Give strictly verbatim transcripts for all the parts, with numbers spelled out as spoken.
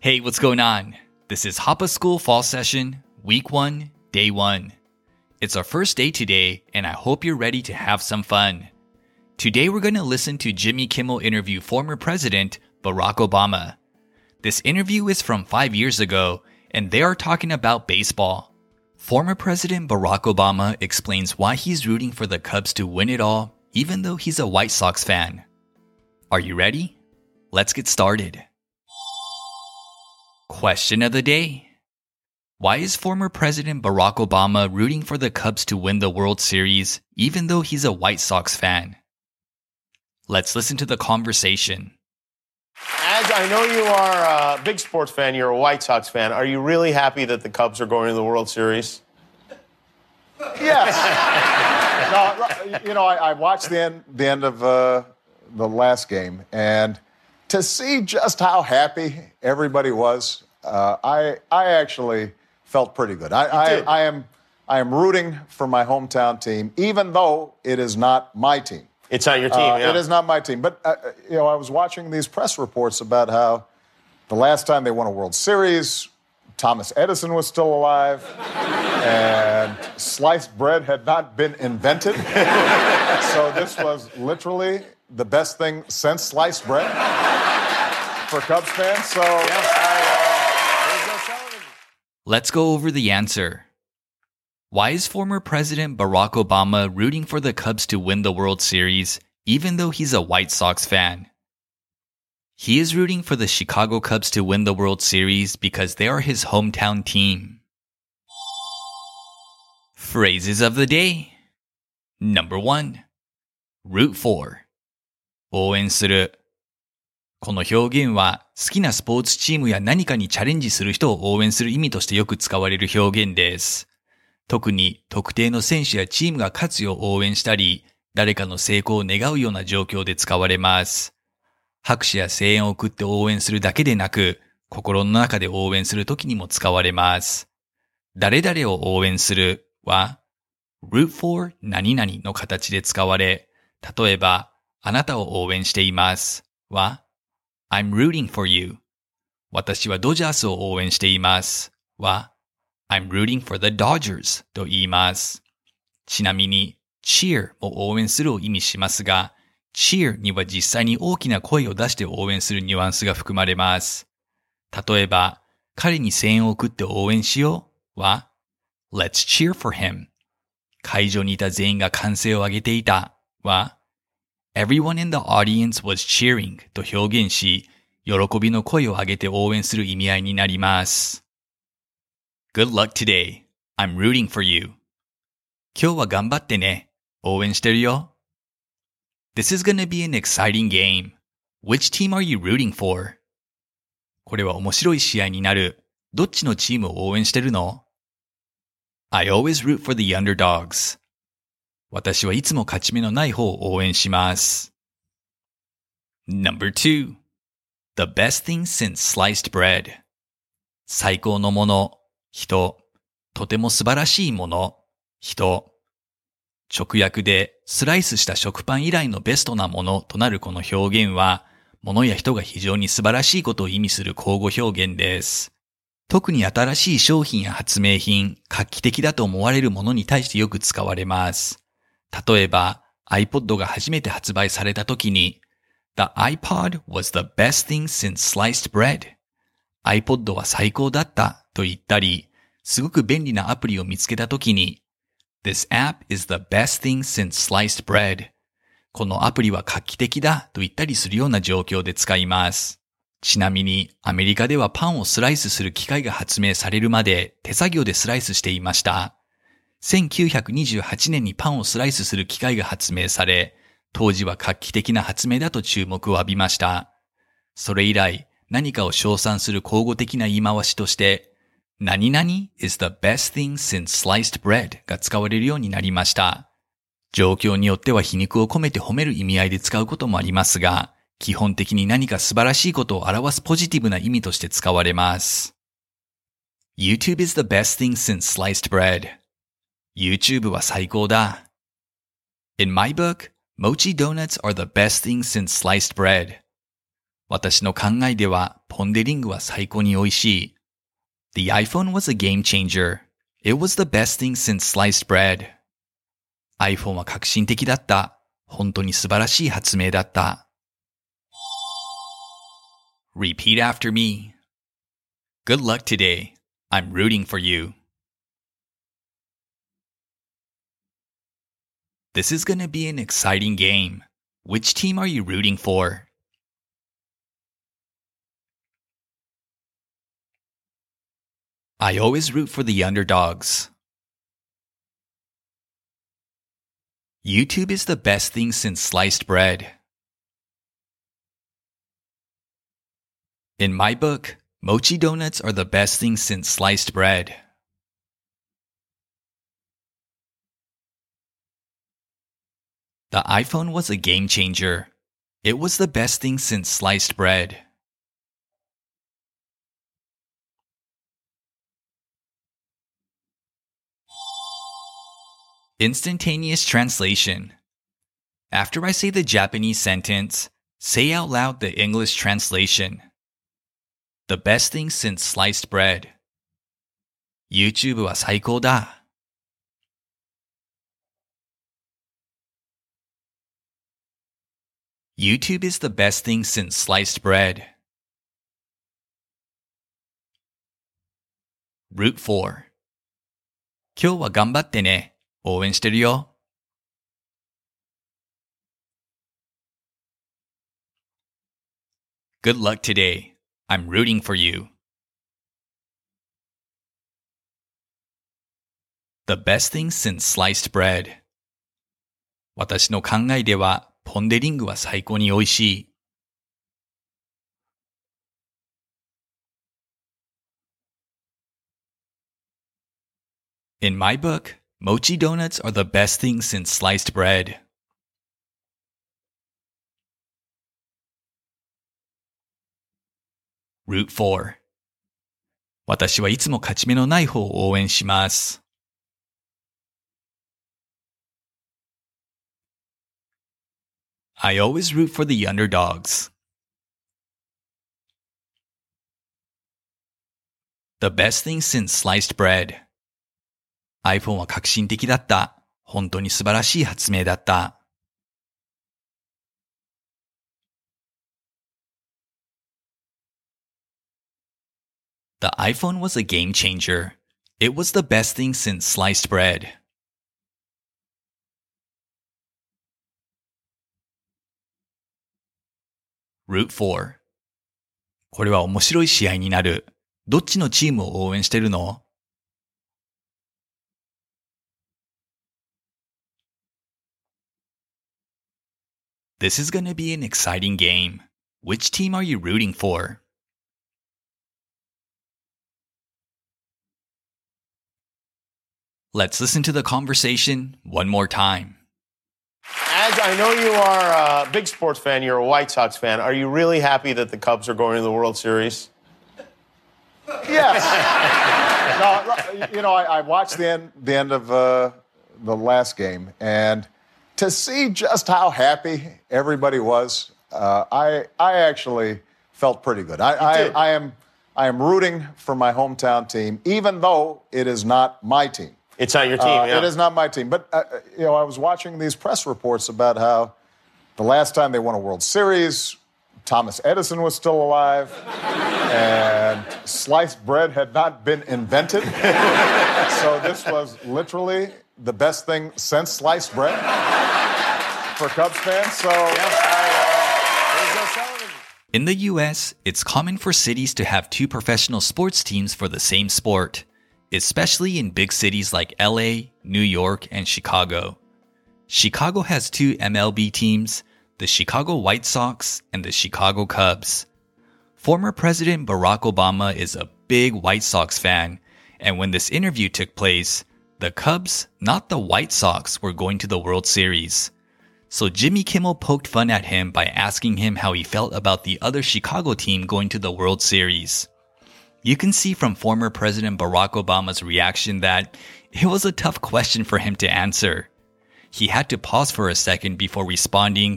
Hey, what's going on? This is Hapa School Fall Session, Week one, Day one. It's our first day today, and I hope you're ready to have some fun. Today we're going to listen to Jimmy Kimmel interview former President Barack Obama. This interview is from five years ago, and they are talking about baseball. Former President Barack Obama explains why he's rooting for the Cubs to win it all, even though he's a White Sox fan. Are you ready? Let's get started. Question of the day. Why is former President Barack Obama rooting for the Cubs to win the World Series, even though he's a White Sox fan? Let's listen to the conversation. As I know you are a big sports fan, you're a White Sox fan. Are you really happy that the Cubs are going to the World Series? Yes. no, you know, I, I watched the end, the end of uh, the last game, and to see just how happy everybody was, uh, I I actually felt pretty good. I, I, I am I am rooting for my hometown team, even though it is not my team. It's not your team. Uh, yeah. It is not my team. But uh, you know, I was watching these press reports about how the last time they won a World Series, Thomas Edison was still alive, and sliced bread had not been invented. So this was literally the best thing since sliced bread for Cubs fans. So yes, I, uh, there's no telling. Let's go over the answer. Why is former President Barack Obama rooting for the Cubs to win the World Series, even though he's a White Sox fan? He is rooting for the Chicago Cubs to win the World Series because they are his hometown team. Phrases of the day. Number one. Root for. 応援する。この表現は好きなスポーツチームや何かにチャレンジする人を応援する意味としてよく使われる表現です。特に特定の選手やチームが勝つよう応援したり、誰かの成功を願うような状況で使われます。拍手や声援を送って応援するだけでなく、心の中で応援するときにも使われます。誰々を応援するは、root for 何々の形で使われ、例えば、あなたを応援していますは、I'm rooting for you。私はドジャースを応援していますは、I'm rooting for the Dodgers と言います。ちなみに、cheer も応援するを意味しますが、cheer には実際に大きな声を出して応援するニュアンスが含まれます。例えば、彼に声援を送って応援しようは、Let's cheer for him。会場にいた全員が歓声を上げていたは、Everyone in the audience was cheering と表現し、喜びの声を上げて応援する意味合いになります。Good luck today. I'm rooting for you. 今日は頑張ってね。応援してるよ。This is gonna be an exciting game. Which team are you rooting for? これは面白い試合になる。どっちのチームを応援してるの？ I always root for the underdogs. 私はいつも勝ち目のない方を応援します。Number two. The best thing since sliced bread. 最高のもの、人、とても素晴らしいもの、人。直訳でスライスした食パン以来のベストなものとなるこの表現は、物や人が非常に素晴らしいことを意味する口語表現です。特に新しい商品や発明品、画期的だと思われるものに対してよく使われます。例えば、iPod が初めて発売された時に、The iPod was the best thing since sliced bread.iPod は最高だったと言ったり、すごく便利なアプリを見つけた時に、This app is the best thing since sliced bread. このアプリは画期的だと言ったりするような状況で使います。ちなみに、アメリカではパンをスライスする機械が発明されるまで手作業でスライスしていました。せんきゅうひゃくにじゅうはちねんにパンをスライスする機械が発明され、当時は画期的な発明だと注目を浴びました。それ以来、何かを称賛する口語的な言い回しとして、何々 is the best thing since sliced bread が使われるようになりました。状況によっては皮肉を込めて褒める意味合いで使うこともありますが、基本的に何か素晴らしいことを表すポジティブな意味として使われます。YouTube is the best thing since sliced bread. YouTube は最高だ。In my book, mochi donuts are the best thing since sliced bread. 私の考えではポン・デ・リングは最高に美味しい。The iPhone was a game changer. It was the best thing since sliced bread. iPhone は革新的だった。本当に素晴らしい発明だった。Repeat after me. Good luck today. I'm rooting for you. This is going to be an exciting game. Which team are you rooting for? I always root for the underdogs. YouTube is the best thing since sliced bread. In my book, mochi donuts are the best thing since sliced bread. The iPhone was a game changer. It was the best thing since sliced bread. Instantaneous translation. After I say the Japanese sentence, say out loud the English translation. The best thing since sliced bread. YouTube は最高だ。YouTube is the best thing since sliced bread. Route four. 今日は頑張ってね。応援してるよ。Good luck today. I'm rooting for you. The best thing since sliced bread. 私の考えではポン・デ・リングは最高に美味しい。In my book, mochi donuts are the best thing since sliced bread. Route four. 私はいつも勝ち目のない方を応援します。I always root for the underdogs. The best thing since sliced bread. iPhone は革新的だった。本当に素晴らしい発明だった。The iPhone was a game changer. It was the best thing since sliced bread. Route four. これは面白い試合になる。どっちのチームを応援してるの？This is going to be an exciting game. Which team are you rooting for? Let's listen to the conversation one more time. As I know you are a big sports fan, you're a White Sox fan. Are you really happy that the Cubs are going to the World Series? Yes. no, you know, I, I watched the end, the end of uh, the last game, and to see just how happy everybody was, uh, I I actually felt pretty good. I, I, I am I am rooting for my hometown team, even though it is not my team. It's not your team. Uh, yeah. It is not my team. But uh, you know, I was watching these press reports about how the last time they won a World Series, Thomas Edison was still alive, and sliced bread had not been invented. So this was literally the best thing since sliced bread for Cubs fans. So yes, I, uh, In the U S, it's common for cities to have two professional sports teams for the same sport, especially in big cities like L A, New York, and Chicago. Chicago has two M L B teams, the Chicago White Sox and the Chicago Cubs. Former President Barack Obama is a big White Sox fan, and when this interview took place, the Cubs, not the White Sox, were going to the World Series. So Jimmy Kimmel poked fun at him by asking him how he felt about the other Chicago team going to the World Series. You can see from former President Barack Obama's reaction that it was a tough question for him to answer. He had to pause for a second before responding,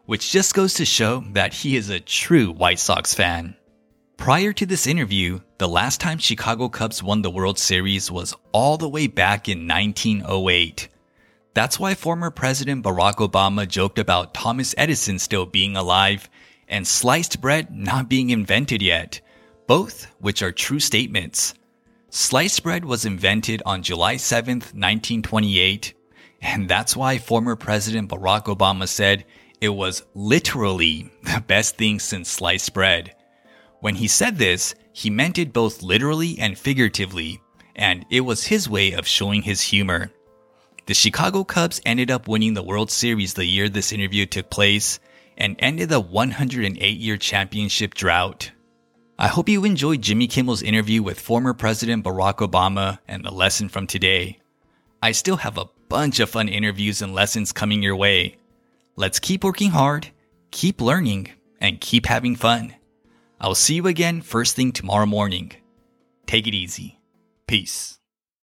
which just goes to show that he is a true White Sox fan. Prior to this interview, the last time Chicago Cubs won the World Series was all the way back in nineteen oh eight. That's why former President Barack Obama joked about Thomas Edison still being alive and sliced bread not being invented yet, both which are true statements. Sliced bread was invented on July seventh, nineteen twenty-eight, and that's why former President Barack Obama said it was literally the best thing since sliced bread. When he said this, he meant it both literally and figuratively, and it was his way of showing his humor. The Chicago Cubs ended up winning the World Series the year this interview took place and ended the one hundred eight year championship drought. I hope you enjoyed Jimmy Kimmel's interview with former President Barack Obama and the lesson from today. I still have a bunch of fun interviews and lessons coming your way. Let's keep working hard, keep learning, and keep having fun. I'll see you again first thing tomorrow morning. Take it easy. Peace.